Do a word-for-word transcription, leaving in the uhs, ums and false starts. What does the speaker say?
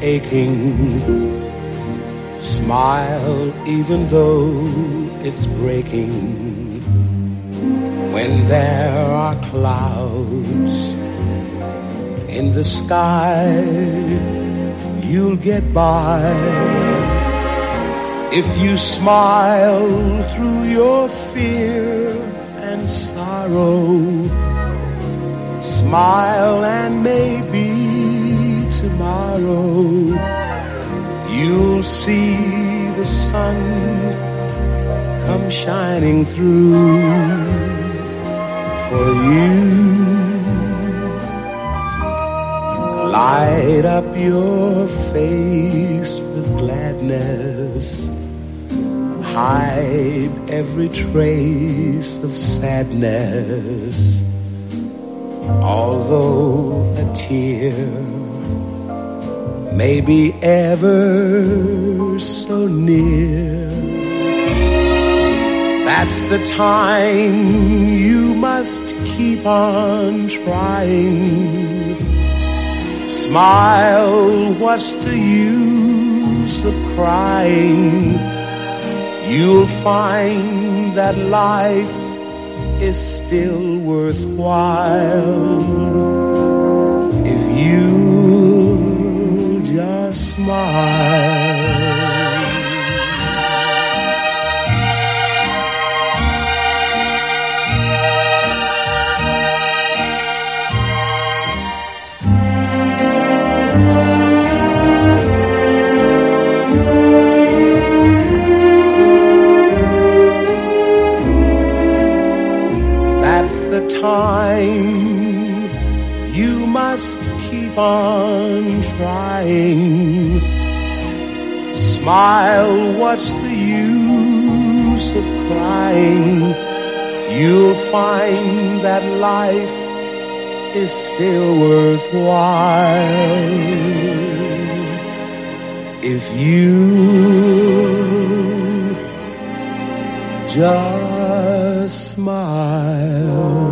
aching. Smile even though it's breaking. When there are clouds in the sky, you'll get by. If you smile through your fear and sorrow, smile and maybe tomorrow you'll see the sun come shining through for you. Light up your face with gladness. Hide every trace of sadness. Although a tear may be ever so near, that's the time you must keep on trying. Smile, what's the use of crying? You'll find that life is still worthwhile if you just smile. The time you must keep on trying. Smile, what's the use of crying? You'll find that life is still worthwhile if you just smile.